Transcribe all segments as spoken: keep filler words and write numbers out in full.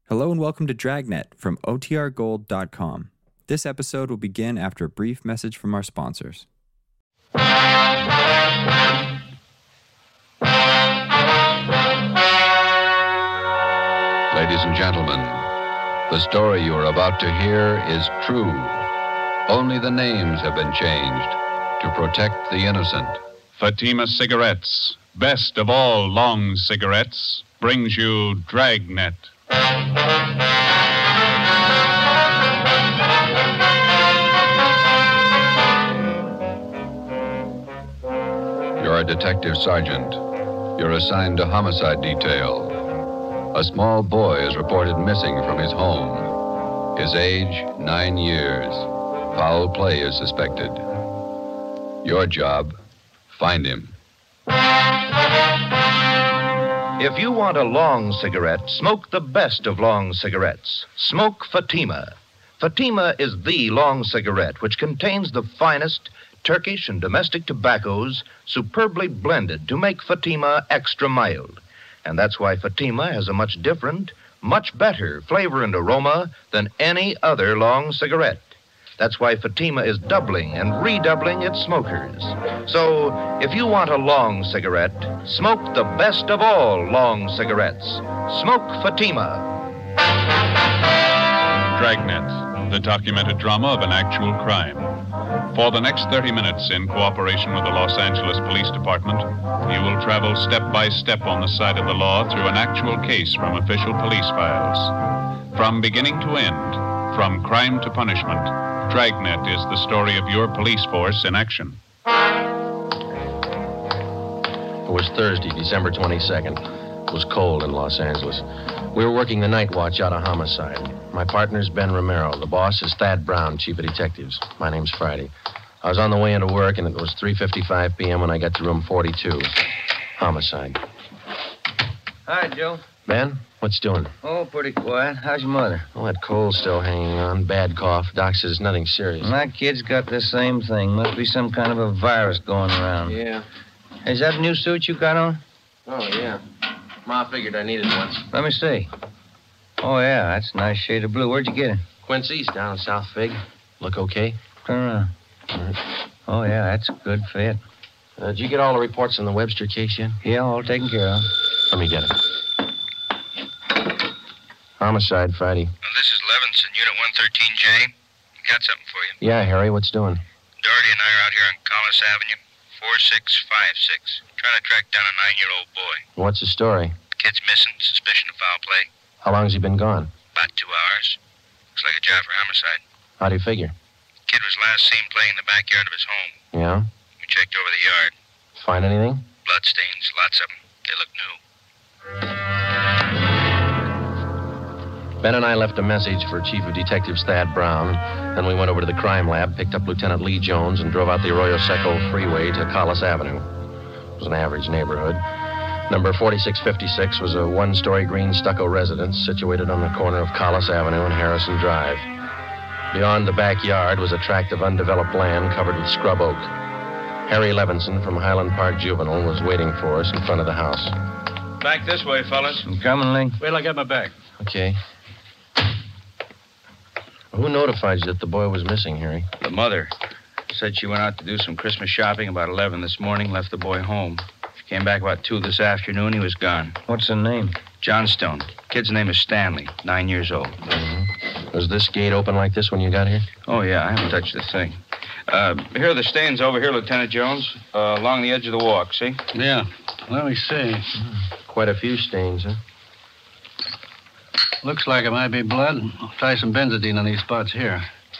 Hello and welcome to Dragnet from O T R gold dot com. This episode will begin after a brief message from our sponsors. Ladies and gentlemen, the story you are about to hear is true. Only the names have been changed to protect the innocent. Fatima Cigarettes, best of all long cigarettes, brings you Dragnet. You're a detective sergeant. You're assigned to homicide detail. A small boy is reported missing from his home. His age, nine years. Foul play is suspected. Your job, find him. If you want a long cigarette, smoke the best of long cigarettes. Smoke Fatima. Fatima is the long cigarette which contains the finest Turkish and domestic tobaccos superbly blended to make Fatima extra mild. And that's why Fatima has a much different, much better flavor and aroma than any other long cigarette. That's why Fatima is doubling and redoubling its smokers. So, if you want a long cigarette, smoke the best of all long cigarettes. Smoke Fatima. Dragnet, the documented drama of an actual crime. For the next thirty minutes, in cooperation with the Los Angeles Police Department, you will travel step by step on the side of the law through an actual case from official police files. From beginning to end, from crime to punishment, Dragnet is the story of your police force in action. It was Thursday, December twenty-second. It was cold in Los Angeles. We were working the night watch out of homicide. My partner's Ben Romero. The boss is Thad Brown, chief of detectives. My name's Friday. I was on the way into work, and it was three fifty-five p.m. when I got to room forty-two. Homicide. Hi, Joe. Ben, what's doing? Oh, pretty quiet. How's your mother? Oh, that cold's still hanging on. Bad cough. Doc says nothing serious. My kid's got the same thing. Must be some kind of a virus going around. Yeah. Is that a new suit you got on? Oh, yeah. Ma figured I needed one. Let me see. Oh, yeah, that's a nice shade of blue. Where'd you get it? Quincy's down in South Fig. Look okay? Turn around. Right. Oh, yeah, that's a good fit. Uh, did you get all the reports on the Webster case yet? Yeah, all taken care of. Let me get it. Homicide, Friday. Well, this is Levinson, Unit one thirteen J. Got something for you. Yeah, Harry, what's doing? Doherty and I are out here on Collis Avenue, four six five six, trying to track down a nine-year-old boy. What's the story? Kid's missing, suspicion of foul play. How long's he been gone? About two hours. Looks like a job for homicide. How do you figure? Kid was last seen playing in the backyard of his home. Yeah? We checked over the yard. Find anything? Bloodstains, lots of them. They look new. Ben and I left a message for Chief of Detectives Thad Brown. Then we went over to the crime lab, picked up Lieutenant Lee Jones, and drove out the Arroyo Seco freeway to Collis Avenue. It was an average neighborhood. Number forty-six fifty-six was a one-story green stucco residence situated on the corner of Collis Avenue and Harrison Drive. Beyond the backyard was a tract of undeveloped land covered with scrub oak. Harry Levinson from Highland Park Juvenile was waiting for us in front of the house. Back this way, fellas. I'm coming, Lee. Wait till I get my bag. Okay. Who notified you that the boy was missing, Harry? The mother said she went out to do some Christmas shopping about eleven this morning, left the boy home. She came back about two this afternoon. He was gone. What's the name? Johnstone. Kid's name is Stanley, nine years old. Mm-hmm. Was this gate open like this when you got here? Oh, yeah, I haven't touched the thing. Uh, here are the stains over here, Lieutenant Jones, uh, along the edge of the walk, see? Yeah. Let me see. Quite a few stains, huh? Looks like it might be blood. I'll try some benzodine on these spots here.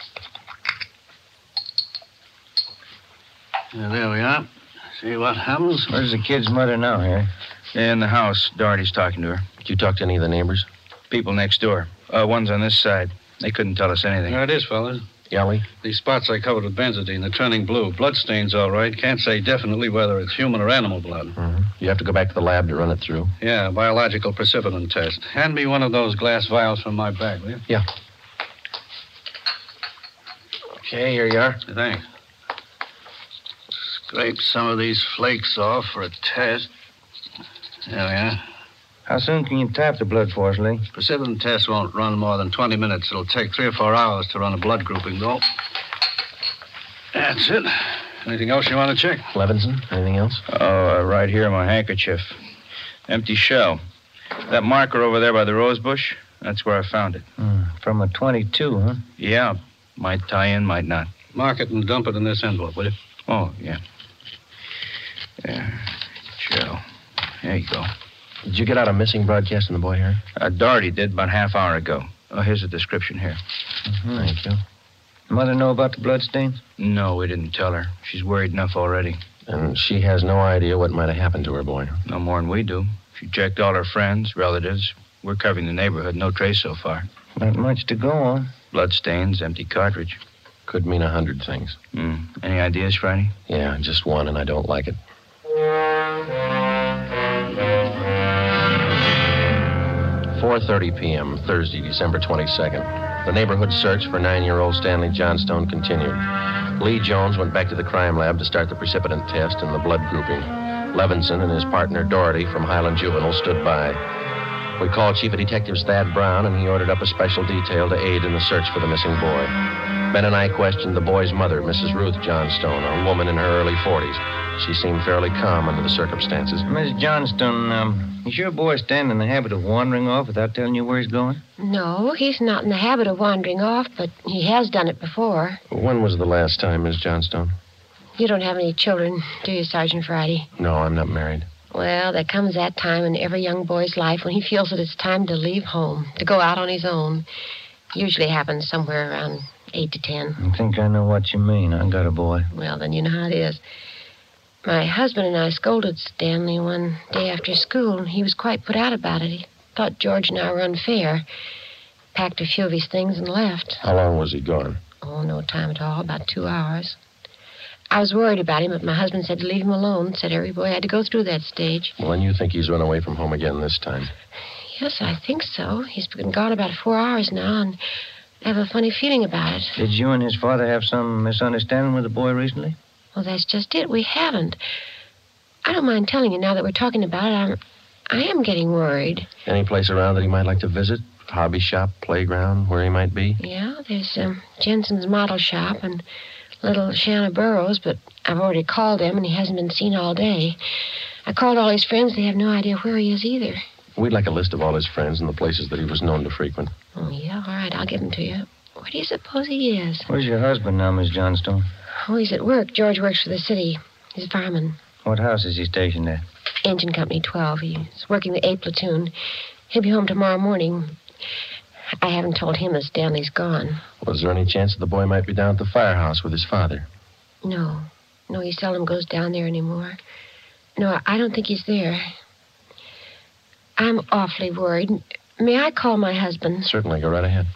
Yeah, there we are. See what happens? Where's the kid's mother now, Harry? In the house. Doherty's talking to her. Did you talk to any of the neighbors? People next door. Uh, one's on this side. They couldn't tell us anything. There it is, fellas. Yelly? These spots I covered with benzodine. They're turning blue. Bloodstains, all right. Can't say definitely whether it's human or animal blood. Mm-hmm. You have to go back to the lab to run it through. Yeah, biological precipitin test. Hand me one of those glass vials from my bag, will you? Yeah. Okay, here you are. Thanks. Scrape some of these flakes off for a test. There we are. How soon can you tap the blood for us, Lee? Precipitin test won't run more than twenty minutes. It'll take three or four hours to run a blood grouping, though. That's it. Anything else you want to check? Levinson, anything else? Oh, uh, right here in my handkerchief. Empty shell. That marker over there by the rose bush, that's where I found it. Mm, from a twenty-two, huh? Yeah. Might tie in, might not. Mark it and dump it in this envelope, will you? Oh, yeah. There. Shell. There you go. Did you get out a missing broadcast in the boy here? Uh, Doherty did about a half hour ago. Oh, here's the description here. Mm-hmm. Thank you. Mother know about the bloodstains? No, we didn't tell her. She's worried enough already. And she has no idea what might have happened to her boy. No more than we do. She checked all her friends, relatives. We're covering the neighborhood. No trace so far. Not much to go on. Bloodstains, empty cartridge. Could mean a hundred things. Hmm. Any ideas, Friday? Yeah, just one, and I don't like it. four thirty p.m., Thursday, December twenty-second. The neighborhood search for nine-year-old Stanley Johnstone continued. Lee Jones went back to the crime lab to start the precipitin test and the blood grouping. Levinson and his partner Doherty from Highland Juvenile stood by. We called Chief of Detectives Thad Brown, and he ordered up a special detail to aid in the search for the missing boy. Ben and I questioned the boy's mother, Missus Ruth Johnstone, a woman in her early forties. She seemed fairly calm under the circumstances. Miss Johnstone, um, is your boy Stan in the habit of wandering off without telling you where he's going? No, he's not in the habit of wandering off, but he has done it before. When was the last time, Miss Johnstone? You don't have any children, do you, Sergeant Friday? No, I'm not married. Well, there comes that time in every young boy's life when he feels that it's time to leave home, to go out on his own. Usually happens somewhere around eight to ten. I think I know what you mean. I got a boy. Well, then you know how it is. My husband and I scolded Stanley one day after school, and he was quite put out about it. He thought George and I were unfair. Packed a few of his things and left. How long was he gone? Oh, no time at all, about two hours. I was worried about him, but my husband said to leave him alone. Said every boy had to go through that stage. Well, then you think he's run away from home again this time? Yes, I think so. He's been gone about four hours now, and I have a funny feeling about it. Did you and his father have some misunderstanding with the boy recently? Well, that's just it. We haven't. I don't mind telling you now that we're talking about it. I'm, I am getting worried. Any place around that he might like to visit? Hobby shop, playground, where he might be? Yeah, there's um, Jensen's model shop and little Shanna Burroughs, but I've already called him, and he hasn't been seen all day. I called all his friends. They have no idea where he is either. We'd like a list of all his friends and the places that he was known to frequent. Oh, yeah? All right, I'll give them to you. Where do you suppose he is? Where's your husband now, Miss Johnstone? Oh, he's at work. George works for the city. He's a fireman. What house is he stationed at? Engine Company twelve. He's working the A platoon. He'll be home tomorrow morning. I haven't told him that Stanley's gone. Was there any chance that the boy might be down at the firehouse with his father? No. No, he seldom goes down there anymore. No, I don't think he's there. I'm awfully worried. May I call my husband? Certainly. Go right ahead.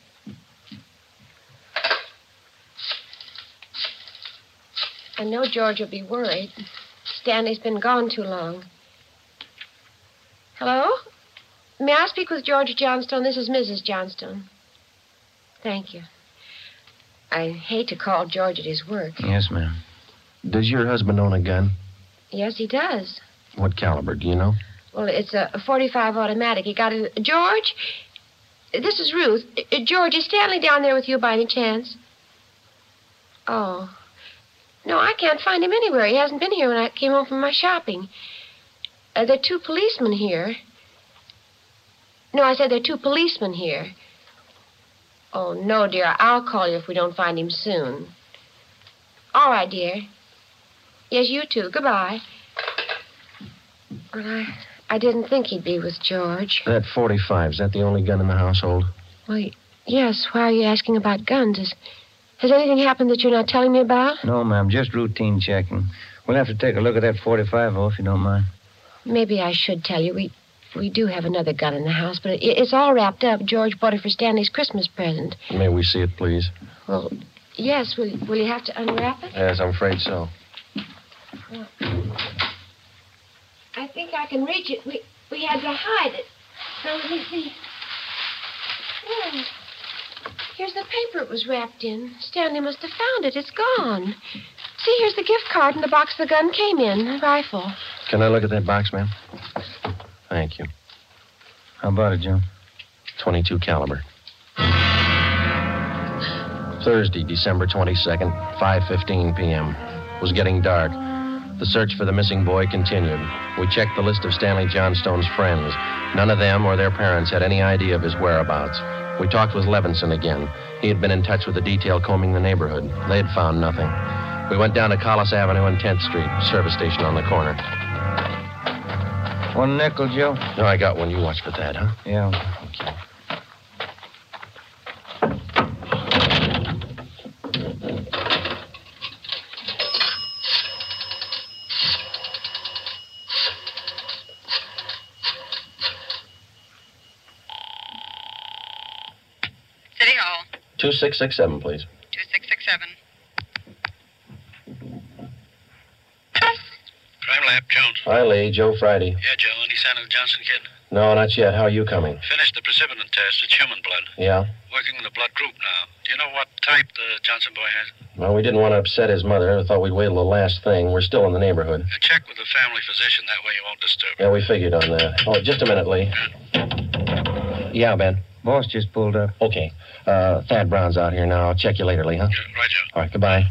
I know George will be worried. Stanley's been gone too long. Hello? May I speak with George Johnstone? This is Missus Johnstone. Thank you. I hate to call George at his work. Yes, ma'am. Does your husband own a gun? Yes, he does. What caliber, do you know? Well, it's a forty-five automatic. He got it. George? This is Ruth. Uh, George, is Stanley down there with you by any chance? Oh. No, I can't find him anywhere. He hasn't been here when I came home from my shopping. Uh, there are two policemen here. No, I said there are two policemen here. Oh, no, dear. I'll call you if we don't find him soon. All right, dear. Yes, you too. Goodbye. Well, I, I didn't think he'd be with George. That forty-five, is that the only gun in the household? Well, yes. Why are you asking about guns? Is, has anything happened that you're not telling me about? No, ma'am. Just routine checking. We'll have to take a look at that forty-five, oh, if you don't mind. Maybe I should tell you. We we do have another gun in the house, but it, it's all wrapped up. George bought it for Stanley's Christmas present. May we see it, please? Well, yes. Will, will you have to unwrap it? Yes, I'm afraid so. Well, I think I can reach it. We we had to hide it. Now, let me see. Oh, here's the paper it was wrapped in. Stanley must have found it. It's gone. See, here's the gift card and the box the gun came in, the rifle. Can I look at that box, ma'am? Thank you. How about it, Joe? twenty-two caliber. Thursday, December twenty-second, five fifteen p.m. It was getting dark. The search for the missing boy continued. We checked the list of Stanley Johnstone's friends. None of them or their parents had any idea of his whereabouts. We talked with Levinson again. He had been in touch with the detail combing the neighborhood. They had found nothing. We went down to Collis Avenue and tenth Street, service station on the corner. One nickel, Joe? No, I got one. You watch for that, huh? Yeah. Okay. City Hall. two six six seven, please. two six six seven. Crime Lab, Jones. Hi, Lee. Joe Friday. Yeah, Joe. Any sign of the Johnson kid? No, not yet. How are you coming? Finished the precipitin test. It's human blood. Yeah? Working with a blood group now. Do you know what type the Johnson boy has? Well, we didn't want to upset his mother. I thought we'd wait till the last thing. We're still in the neighborhood. Uh, check with the family physician. That way you won't disturb her. Yeah, we figured on that. Oh, just a minute, Lee. Yeah, Ben. Boss just pulled up. Okay. Uh, Thad Brown's out here now. I'll check you later, Lee, huh? Yeah, right, Joe. All right, goodbye.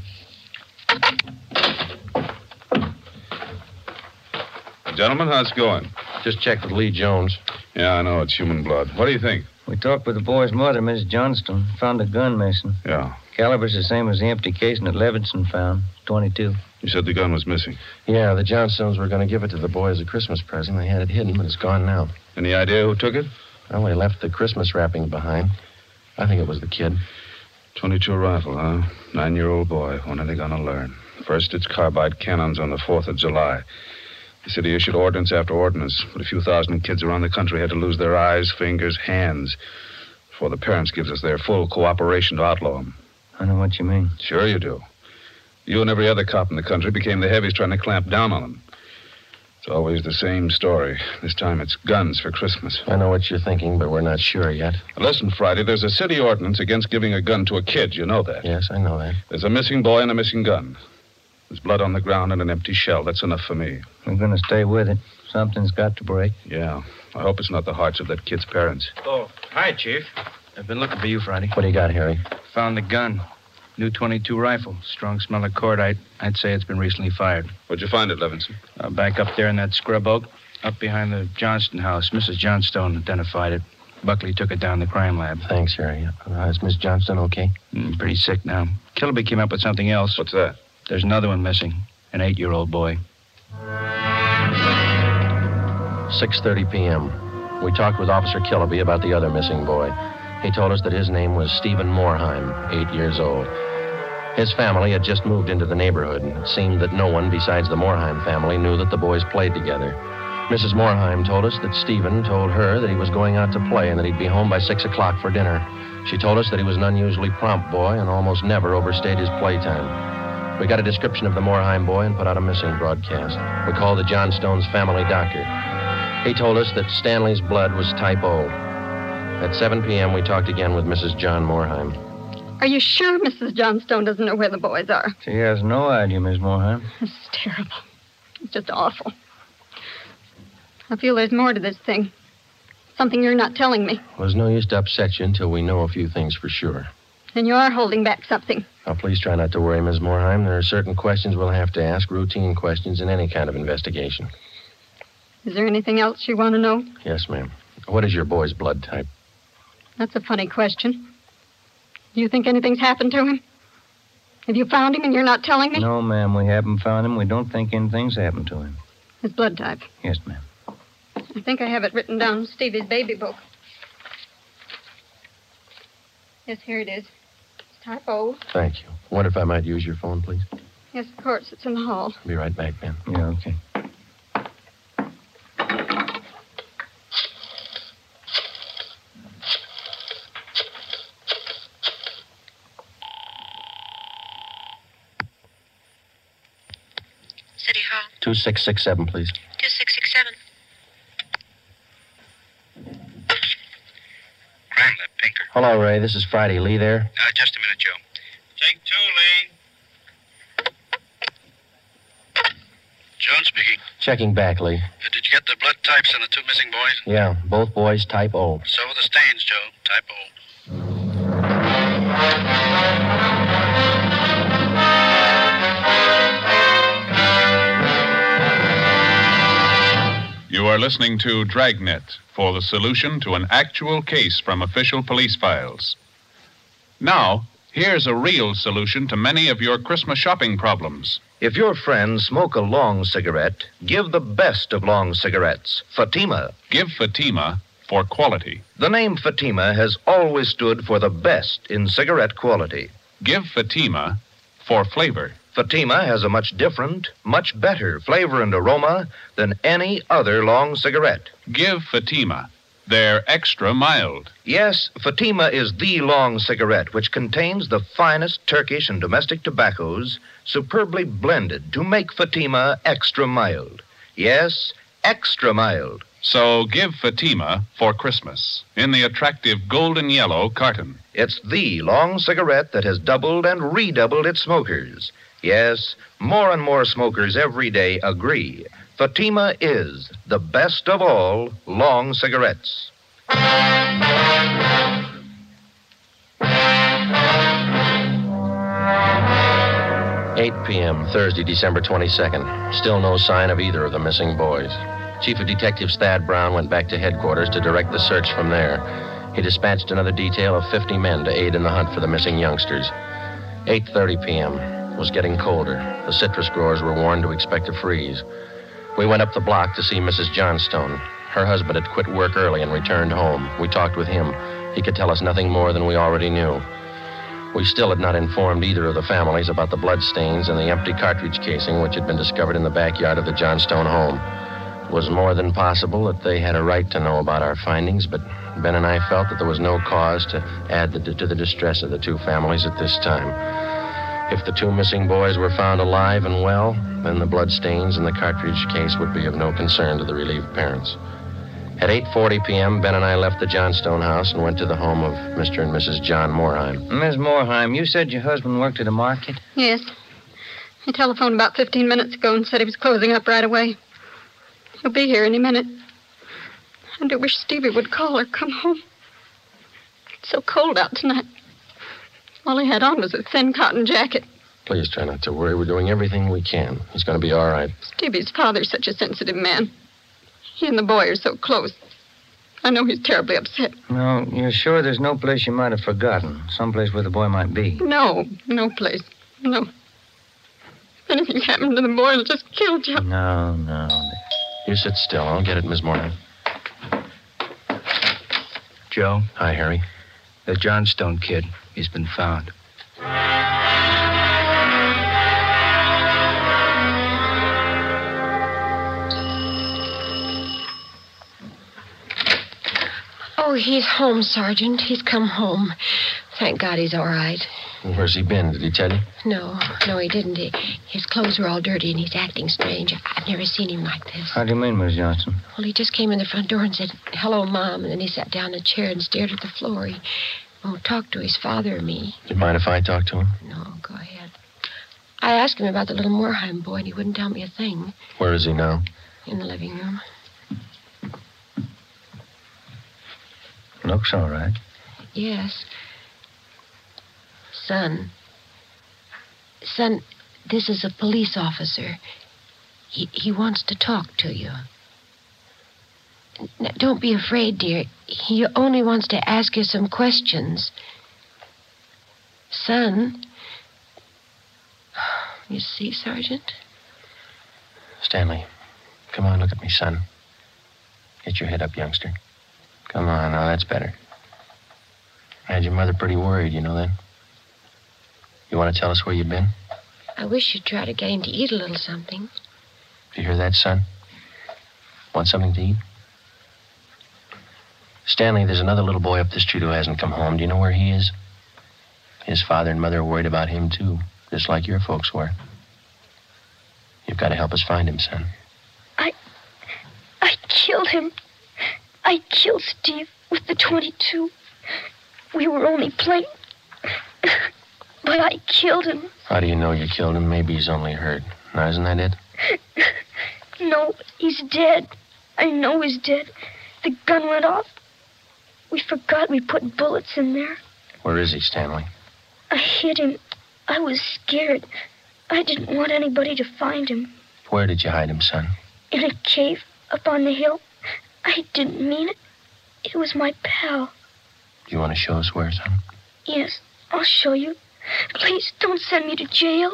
Gentlemen, how's it going? Just checked with Lee Jones. Yeah, I know. It's human blood. What do you think? We talked with the boy's mother, Missus Johnstone. Found a gun missing. Yeah. Caliber's the same as the empty casing that Levinson found. twenty-two. You said the gun was missing. Yeah, the Johnstones were going to give it to the boy as a Christmas present. They had it hidden, but it's gone now. Any idea who took it? Well, they left the Christmas wrapping behind. I think it was the kid. twenty-two rifle, huh? Nine-year-old boy. When are they going to learn? First, it's carbide cannons on the fourth of July. The city issued ordinance after ordinance, but a few thousand kids around the country had to lose their eyes, fingers, hands before the parents gives us their full cooperation to outlaw them. I know what you mean. Sure you do. You and every other cop in the country became the heavies trying to clamp down on them. It's always the same story. This time it's guns for Christmas. I know what you're thinking, but we're not sure yet. Listen, Friday, there's a city ordinance against giving a gun to a kid. You know that? Yes, I know that. There's a missing boy and a missing gun. There's blood on the ground and an empty shell. That's enough for me. We're going to stay with it. Something's got to break. Yeah. I hope it's not the hearts of that kid's parents. Oh, hi, Chief. I've been looking for you, Friday. What do you got, Harry? Found the gun. New twenty-two rifle. Strong smell of cordite. I'd say it's been recently fired. Where'd you find it, Levinson? Uh, back up there in that scrub oak, up behind the Johnston house. Missus Johnstone identified it. Buckley took it down to the crime lab. Thanks, Harry. Uh, is Miss Johnston okay? Mm, pretty sick now. Kilby came up with something else. What's that? There's another one missing. An eight-year-old boy. six thirty p.m. We talked with Officer Kilby about the other missing boy. He told us that his name was Stephen Moorheim, eight years old. His family had just moved into the neighborhood, and it seemed that no one besides the Moorheim family knew that the boys played together. Missus Moorheim told us that Stephen told her that he was going out to play and that he'd be home by six o'clock for dinner. She told us that he was an unusually prompt boy and almost never overstayed his playtime. We got a description of the Moorheim boy and put out a missing broadcast. We called the Johnstones' family doctor. He told us that Stanley's blood was type O. At seven p.m., we talked again with Missus John Moorheim. Are you sure Missus Johnstone doesn't know where the boys are? She has no idea, Miss Moorheim. This is terrible. It's just awful. I feel there's more to this thing. Something you're not telling me. Well, there's no use to upset you until we know a few things for sure. And you are holding back something. Now, please try not to worry, Miss Moorheim. There are certain questions we'll have to ask, routine questions in any kind of investigation. Is there anything else you want to know? Yes, ma'am. What is your boy's blood type? That's a funny question. Do you think anything's happened to him? Have you found him and you're not telling me? No, ma'am, we haven't found him. We don't think anything's happened to him. His blood type? Yes, ma'am. I think I have it written down in Stevie's baby book. Yes, here it is. It's type O. Thank you. I wonder if I might use your phone, please? Yes, of course. It's in the hall. I'll be right back, Ben. Yeah, okay. City Hall. two six six seven, please. two six six seven. Crime Lab, Pinker. Hello, Ray. This is Friday. Lee there? Uh, just a minute, Joe. Take two, Lee. Jones speaking. Checking back, Lee. Uh, did you get the blood types on the two missing boys? Yeah, both boys type O. So were the stains, Joe. Type O. You are listening to Dragnet for the solution to an actual case from official police files. Now, here's a real solution to many of your Christmas shopping problems. If your friends smoke a long cigarette, give the best of long cigarettes, Fatima. Give Fatima for quality. The name Fatima has always stood for the best in cigarette quality. Give Fatima for flavor. Fatima has a much different, much better flavor and aroma than any other long cigarette. Give Fatima. They're extra mild. Yes, Fatima is the long cigarette which contains the finest Turkish and domestic tobaccos superbly blended to make Fatima extra mild. Yes, extra mild. So give Fatima for Christmas in the attractive golden yellow carton. It's the long cigarette that has doubled and redoubled its smokers. Yes, more and more smokers every day agree. Fatima is the best of all long cigarettes. eight p.m., Thursday, December twenty-second. Still no sign of either of the missing boys. Chief of Detectives Thad Brown went back to headquarters to direct the search from there. He dispatched another detail of fifty men to aid in the hunt for the missing youngsters. eight thirty p.m. It was getting colder. The citrus growers were warned to expect a freeze. We went up the block to see Missus Johnstone. Her husband had quit work early and returned home. We talked with him. He could tell us nothing more than we already knew. We still had not informed either of the families about the bloodstains and the empty cartridge casing which had been discovered in the backyard of the Johnstone home. It was more than possible that they had a right to know about our findings, but Ben and I felt that there was no cause to add the, to the distress of the two families at this time. If the two missing boys were found alive and well, then the bloodstains in the cartridge case would be of no concern to the relieved parents. At eight forty p.m., Ben and I left the Johnstone house and went to the home of Mister and Missus John Moorheim. Miss Moorheim, you said your husband worked at a market? Yes. He telephoned about fifteen minutes ago and said he was closing up right away. He'll be here any minute. I do wish Stevie would call or come home. It's so cold out tonight. All he had on was a thin cotton jacket. Please try not to worry. We're doing everything we can. He's going to be all right. Stevie's father's such a sensitive man. He and the boy are so close. I know he's terribly upset. No, you're sure there's no place you might have forgotten? Someplace where the boy might be? No, no place. No. If anything happened to the boy, it'll just kill Joe. No, no. You sit still. I'll get it, Miss Moorheim. Joe? Hi, Harry. The Johnstone kid. He's been found. Oh, he's home, Sergeant. He's come home. Thank God he's all right. Where's he been? Did he tell you? No, no, he didn't. He, his clothes were all dirty, and he's acting strange. I've never seen him like this. How do you mean, Miss Johnson? Well, he just came in the front door and said, "Hello, Mom," and then he sat down in a chair and stared at the floor. He won't talk to his father or me. Do you mind if I talk to him? No, go ahead. I asked him about the little Moorheim boy, and he wouldn't tell me a thing. Where is he now? In the living room. Looks all right. Yes. Son. Son, this is a police officer. He, he wants to talk to you. Now, don't be afraid, dear. He only wants to ask you some questions. Son. You see, Sergeant? Stanley, come on, look at me, son. Get your head up, youngster. Come on, now, that's better. I had your mother pretty worried, you know that? You want to tell us where you've been? I wish you'd try to get him to eat a little something. Do you hear that, son? Want something to eat? Stanley, there's another little boy up the street who hasn't come home. Do you know where he is? His father and mother are worried about him, too, just like your folks were. You've got to help us find him, son. I... I killed him. I killed Steve with the twenty-two. We were only playing. But I killed him. How do you know you killed him? Maybe he's only hurt. Now, isn't that it? No, he's dead. I know he's dead. The gun went off. We forgot we put bullets in there. Where is he, Stanley? I hid him. I was scared. I didn't want anybody to find him. Where did you hide him, son? In a cave up on the hill. I didn't mean it. It was my pal. Do you want to show us where, son? Yes, I'll show you. Please don't send me to jail.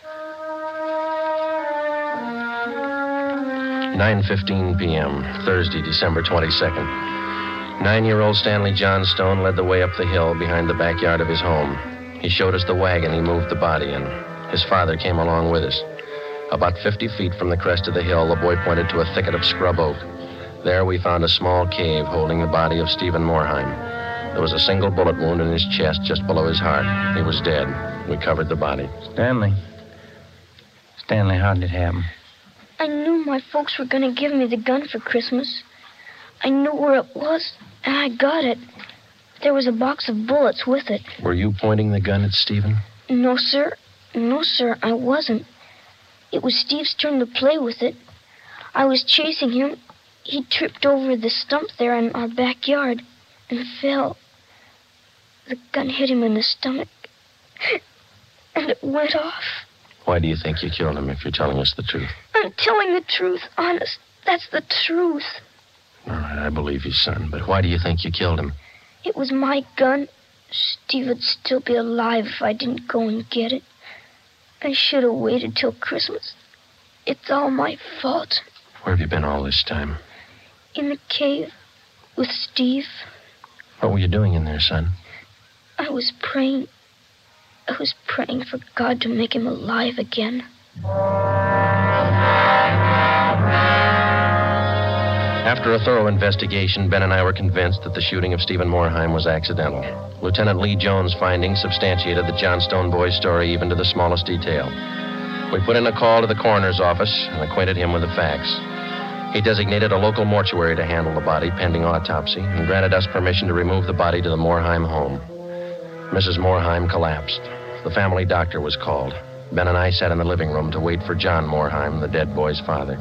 nine fifteen p.m., Thursday, December twenty-second. Nine-year-old Stanley Johnstone led the way up the hill behind the backyard of his home. He showed us the wagon he moved the body in. His father came along with us. About fifty feet from the crest of the hill, the boy pointed to a thicket of scrub oak. There we found a small cave holding the body of Stephen Morheim. There was a single bullet wound in his chest just below his heart. He was dead. We covered the body. Stanley. Stanley, how did it happen? I knew my folks were going to give me the gun for Christmas. I knew where it was, and I got it. There was a box of bullets with it. Were you pointing the gun at Stephen? No, sir. No, sir, I wasn't. It was Steve's turn to play with it. I was chasing him. He tripped over the stump there in our backyard and fell. The gun hit him in the stomach, and it went off. Why do you think you killed him if you're telling us the truth? I'm telling the truth, honest. That's the truth. All right, I believe you, son, but why do you think you killed him? It was my gun. Steve would still be alive if I didn't go and get it. I should have waited till Christmas. It's all my fault. Where have you been all this time? In the cave with Steve. What were you doing in there, son? I was praying. I was praying for God to make him alive again. After a thorough investigation, Ben and I were convinced that the shooting of Stephen Morheim was accidental. Lieutenant Lee Jones' findings substantiated the Johnstone boy's story even to the smallest detail. We put in a call to the coroner's office and acquainted him with the facts. He designated a local mortuary to handle the body pending autopsy and granted us permission to remove the body to the Morheim home. Missus Morheim collapsed. The family doctor was called. Ben and I sat in the living room to wait for John Morheim, the dead boy's father.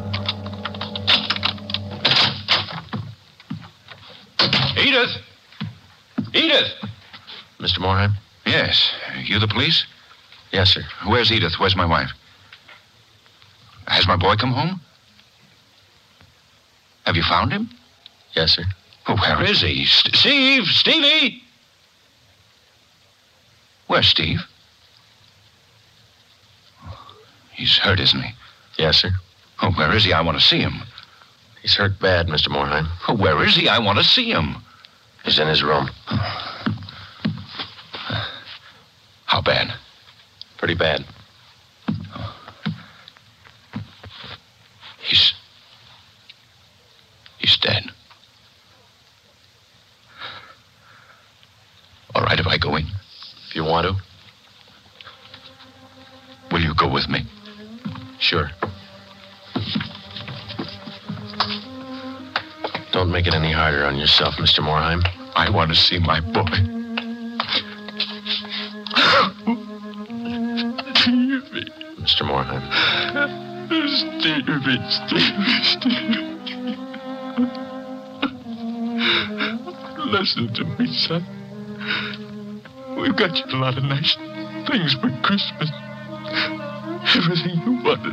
Edith! Edith! Mister Morheim? Yes. You the police? Yes, sir. Where's Edith? Where's my wife? Has my boy come home? Have you found him? Yes, sir. Oh, where is he? St- Steve! Stevie! Where's Steve? He's hurt, isn't he? Yes, sir. Oh, where is he? I want to see him. He's hurt bad, Mister Morheim. Oh, where is he? I want to see him. He's in his room. How bad? Pretty bad. He's... He's dead. All right if I go in? If you want to. Will you go with me? Sure. Don't make it any harder on yourself, Mister Morheim. I want to see my boy. Stevie. Mister Morheim. Stevie, Stevie, Stevie. Listen to me, son. We've got you a lot of nice things for Christmas. Everything you wanted.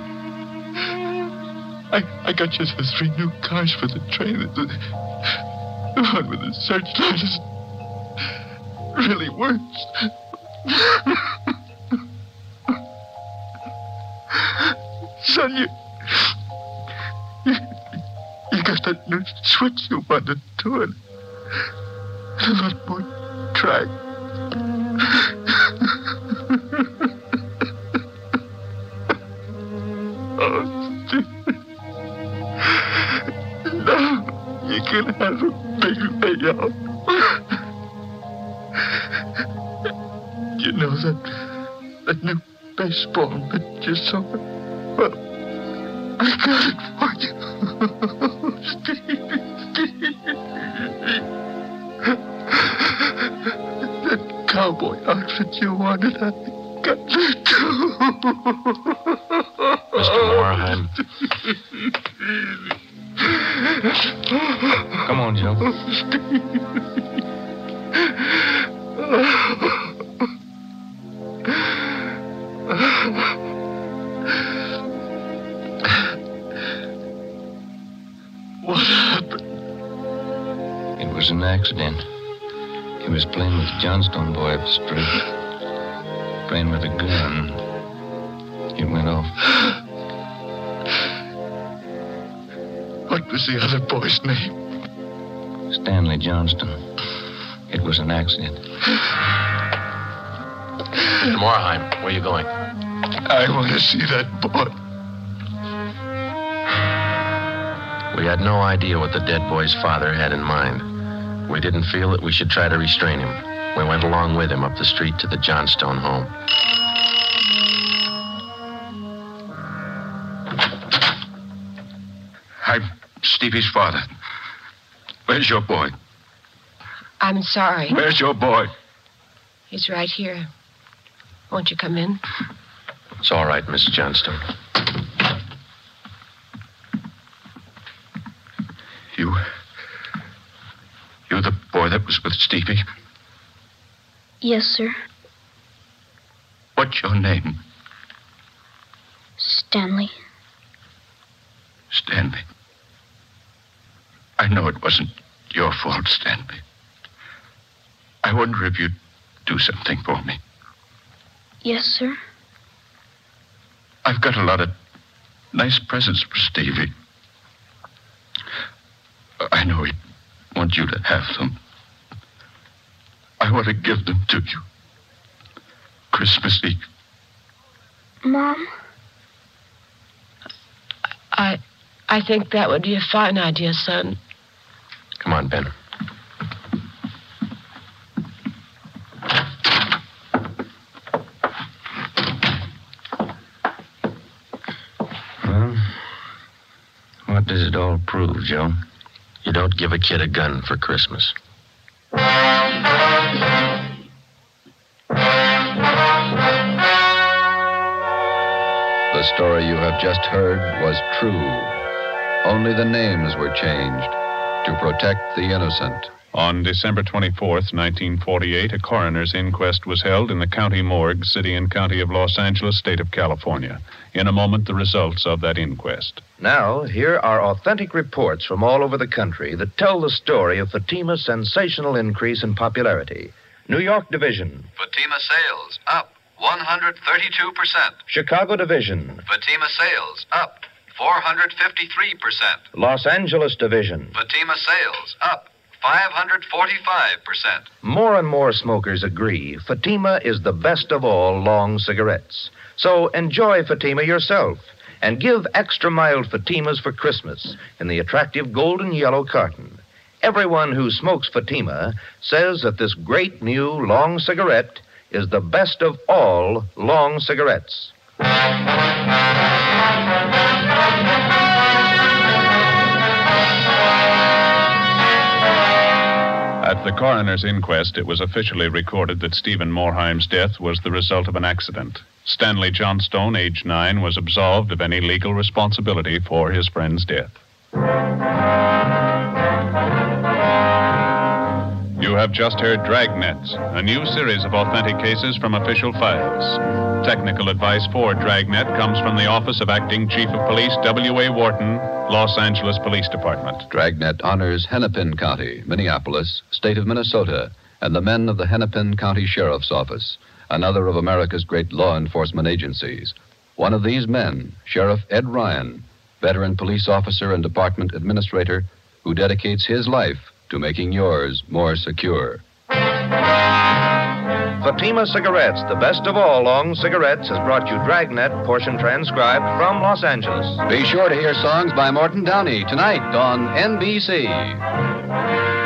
I, I got you the three new cars for the train. The, the one with the searchlight is really works. Son, you, you, you got that new switch you wanted to it. A lot more track. Oh, Steve. Now you can have a big layout. You know that that new baseball mitt you saw? Well, I got it for you. Steve, Steve. That cowboy outfit you wanted, I got it too. Mister Morheim. Come on, Joe. What happened? It was an accident. He was playing with the Johnstone boy up the street. Playing with a gun. It went off. What was the other boy's name? Stanley Johnston. It was an accident. Mister Morheim, where are you going? I want to see that boy. We had no idea what the dead boy's father had in mind. We didn't feel that we should try to restrain him. We went along with him up the street to the Johnstone home. I'm Stevie's father. Where's your boy? I'm sorry. Where's your boy? He's right here. Won't you come in? It's all right, Miss Johnstone. You... You're the boy that was with Stevie? Yes, sir. What's your name? Stanley. Stanley. I know it wasn't your fault, Stanley. I wonder if you'd do something for me. Yes, sir. I've got a lot of nice presents for Stevie. I know he'd want you to have them. I want to give them to you. Christmas Eve. Mom? I... I think that would be a fine idea, son. Come on, Ben. Well, what does it all prove, Joe? You don't give a kid a gun for Christmas. The story you have just heard was true. Only the names were changed to protect the innocent. On December twenty-fourth, nineteen forty-eight, a coroner's inquest was held in the county morgue, city and county of Los Angeles, state of California. In a moment, the results of that inquest. Now, here are authentic reports from all over the country that tell the story of Fatima's sensational increase in popularity. New York Division. Fatima sales up one hundred thirty-two percent. Chicago Division. Fatima sales up four hundred fifty-three percent. Los Angeles Division. Fatima sales up five hundred forty-five percent. More and more smokers agree Fatima is the best of all long cigarettes. So enjoy Fatima yourself and give extra mild Fatimas for Christmas in the attractive golden yellow carton. Everyone who smokes Fatima says that this great new long cigarette is the best of all long cigarettes. At the coroner's inquest, it was officially recorded that Stephen Morheim's death was the result of an accident. Stanley Johnstone, age nine, was absolved of any legal responsibility for his friend's death. You have just heard Dragnet, a new series of authentic cases from official files. Technical advice for Dragnet comes from the Office of Acting Chief of Police W A Wharton, Los Angeles Police Department. Dragnet honors Hennepin County, Minneapolis, state of Minnesota, and the men of the Hennepin County Sheriff's Office, another of America's great law enforcement agencies. One of these men, Sheriff Ed Ryan, veteran police officer and department administrator, who dedicates his life to making yours more secure. Fatima Cigarettes, the best of all long cigarettes, has brought you Dragnet, portion transcribed from Los Angeles. Be sure to hear songs by Morton Downey tonight on N B C.